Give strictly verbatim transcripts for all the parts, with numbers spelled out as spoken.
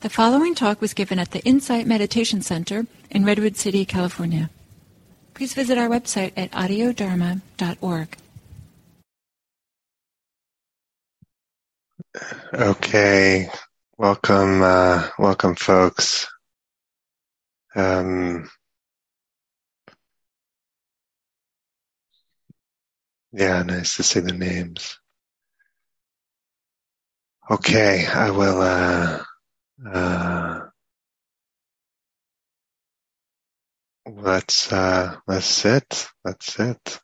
The following talk was given at the Insight Meditation Center in Redwood City, California. Please visit our website at audio dharma dot org. Okay, welcome, uh, welcome, folks. Um, yeah, nice to see the names. Okay, I will. Uh, uh, let's uh, let's sit. Let's sit.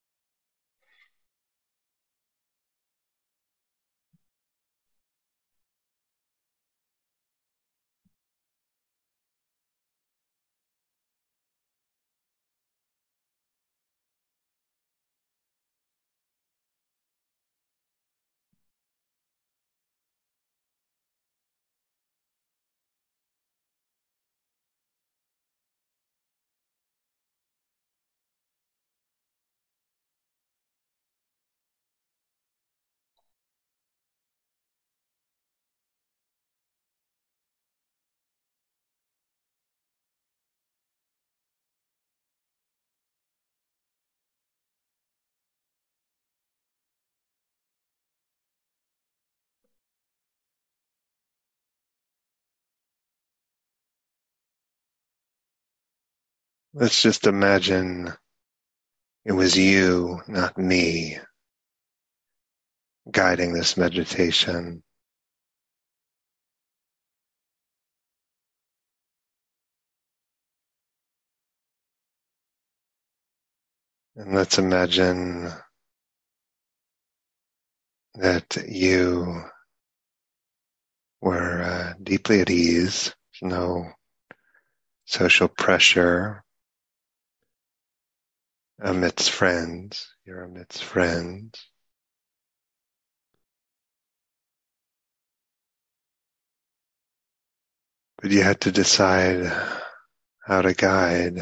Let's just imagine it was you, not me, guiding this meditation. And let's imagine that you were uh, deeply at ease. There's no social pressure amidst friends. You're amidst friends. But you had to decide how to guide.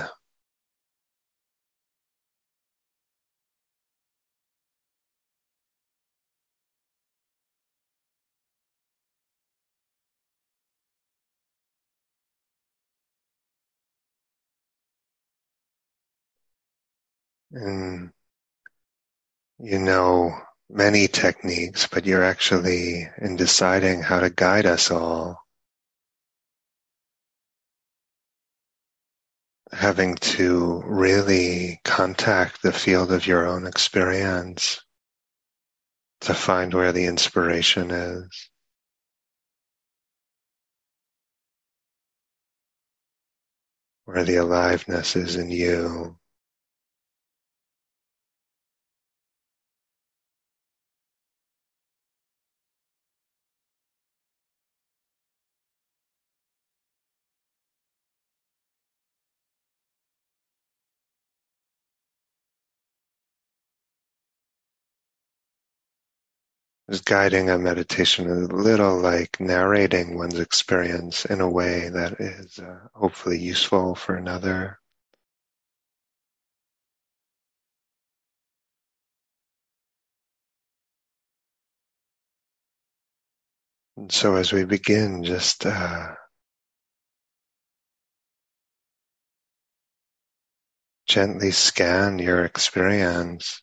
And you know many techniques, but you're actually, in deciding how to guide us all, having to really contact the field of your own experience to find where the inspiration is, where the aliveness is in you. Is guiding a meditation a little like narrating one's experience in a way that is uh, hopefully useful for another. And so as we begin, just uh, gently scan your experience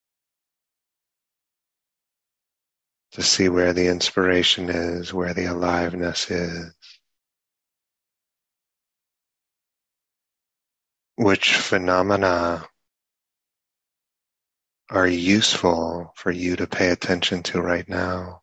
to see where the inspiration is, where the aliveness is, which phenomena are useful for you to pay attention to right now.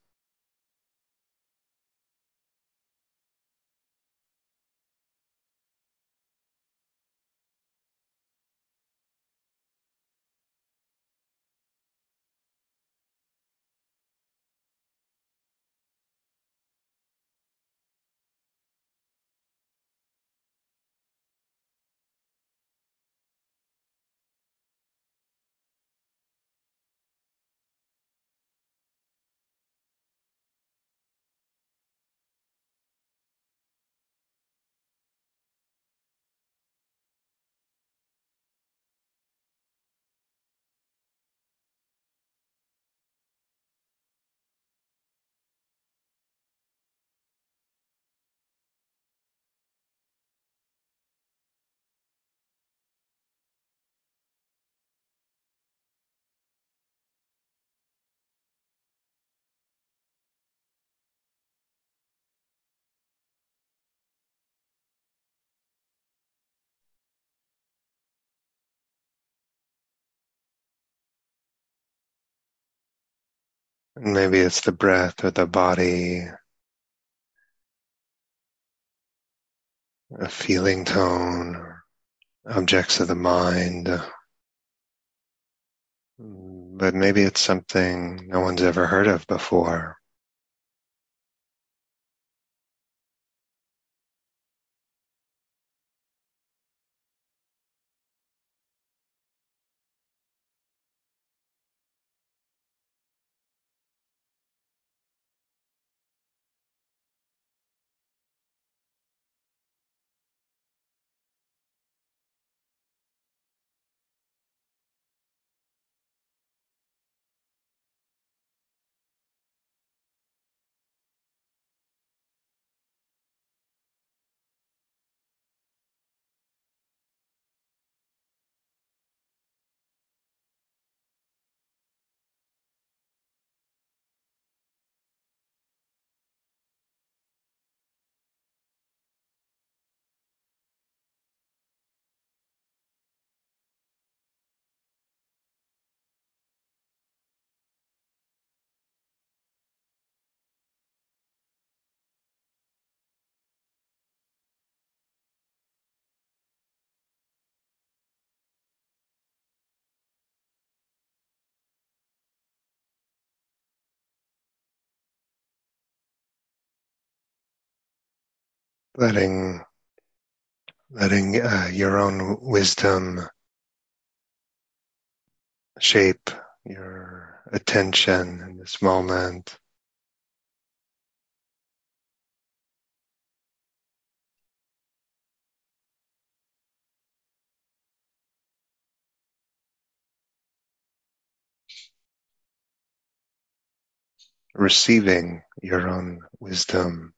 Maybe it's the breath or the body, a feeling tone, or objects of the mind. But maybe it's something no one's ever heard of before. Letting, letting uh, your own wisdom shape your attention in this moment. Receiving your own wisdom.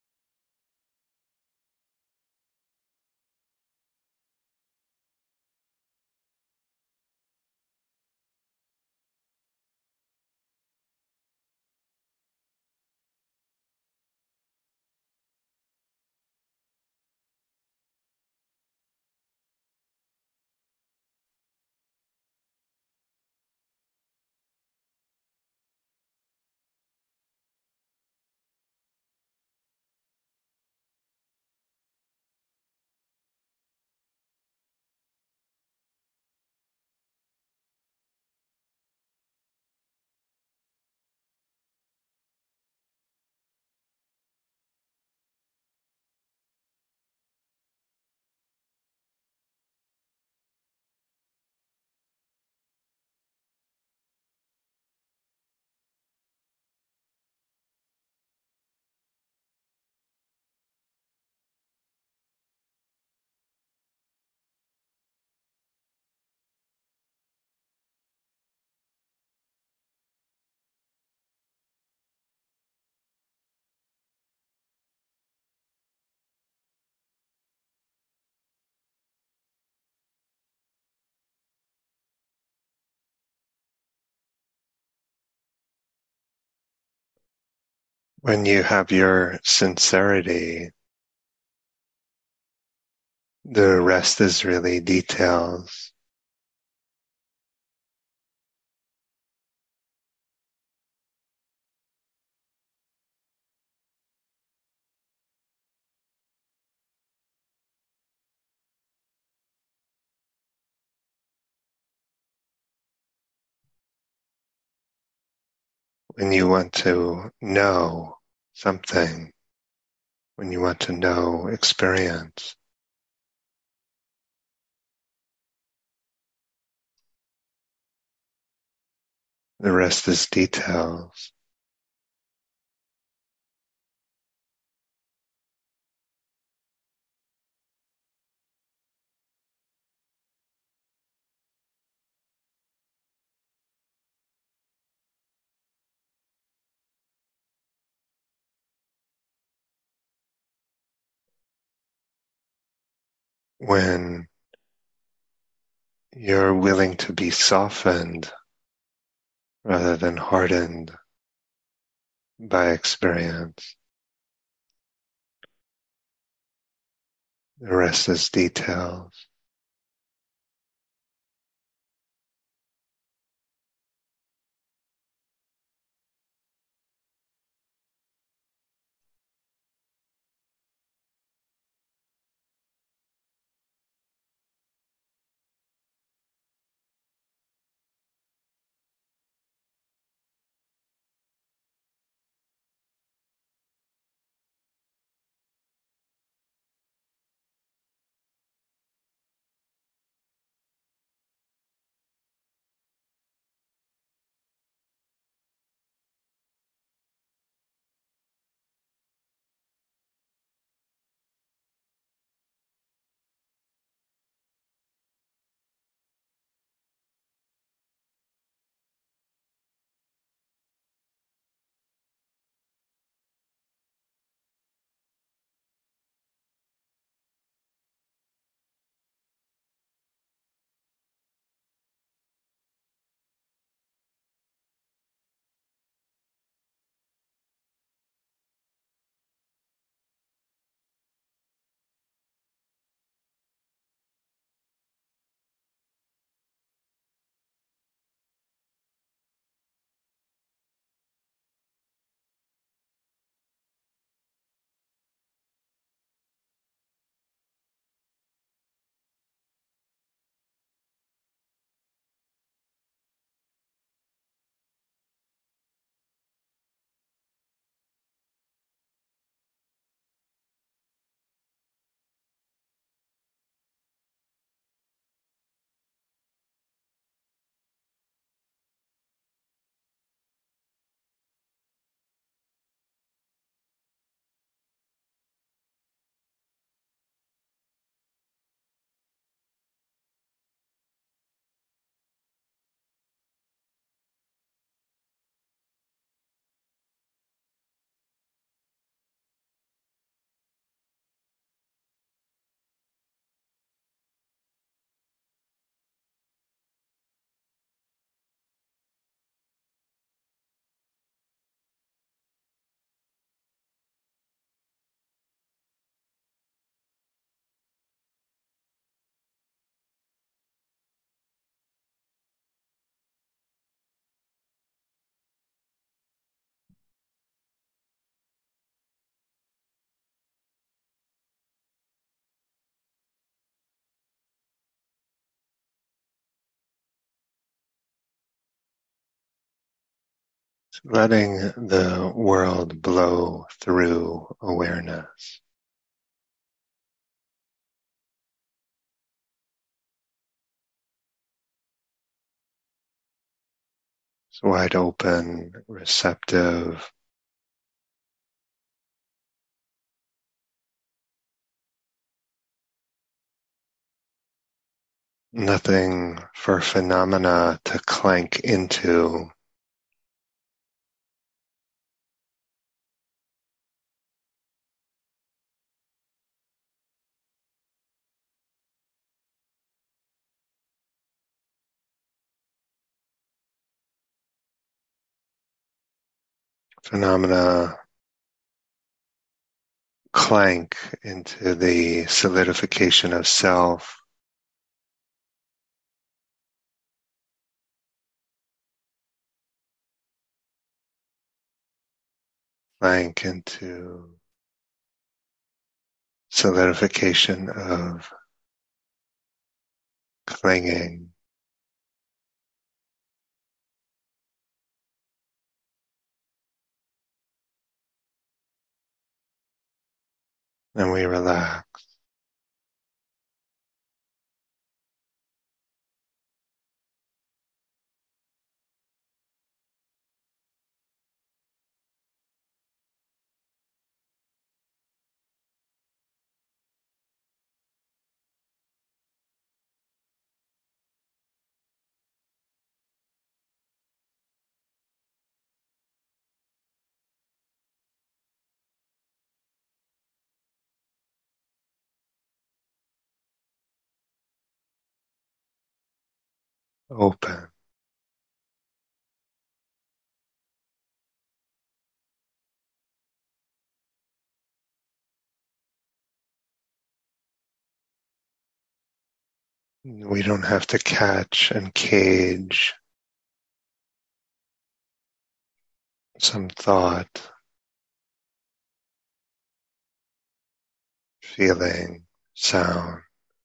When you have your sincerity, the rest is really details. When you want to know something, when you want to know experience, the rest is details. When you're willing to be softened rather than hardened by experience, the rest is details. letting the world blow through awareness. It's wide open, receptive. Nothing for phenomena to clank into. Phenomena clank into the solidification of self, clank into solidification of clinging. And we relax. Open. We don't have to catch and cage some thought, feeling, sound.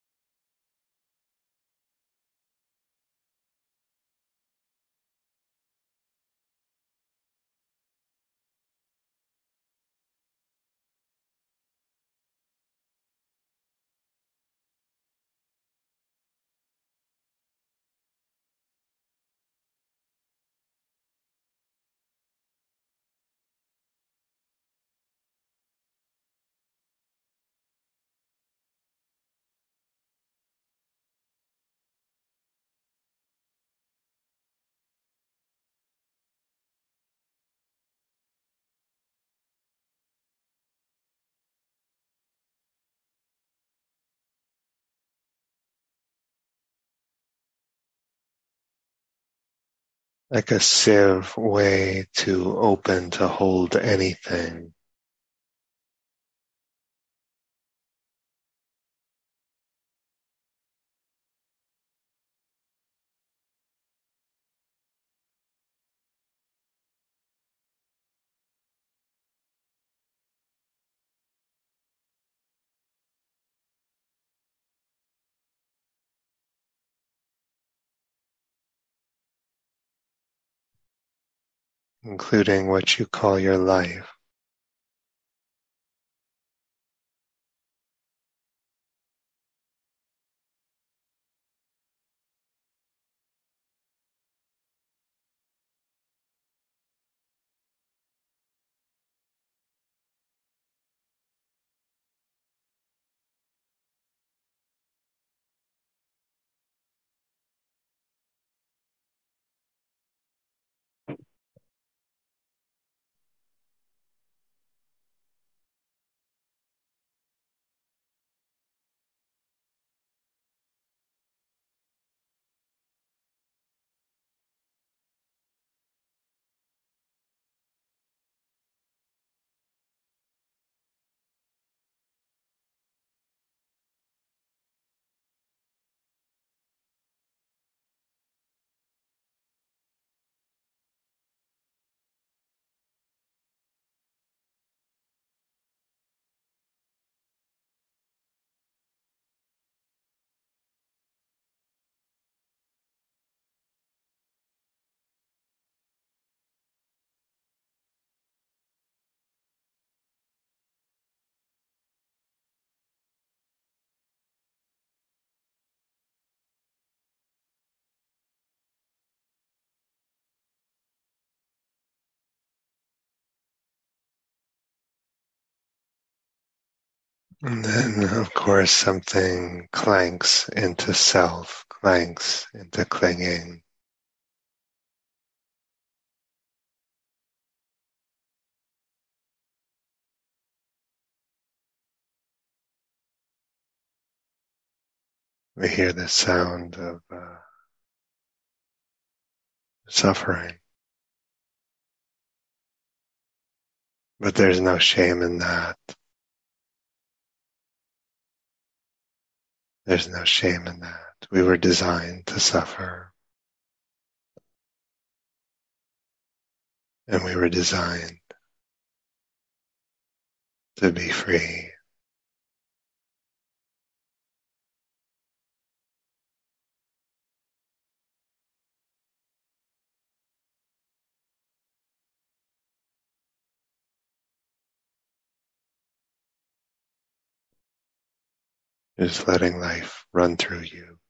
Like a sieve way to open to hold anything. Including what you call your life. And then, of course, something clanks into self, clanks into clinging. We hear the sound of uh, suffering, but there's no shame in that. There's no shame in that. We were designed to suffer, and we were designed to be free. Just letting life run through you.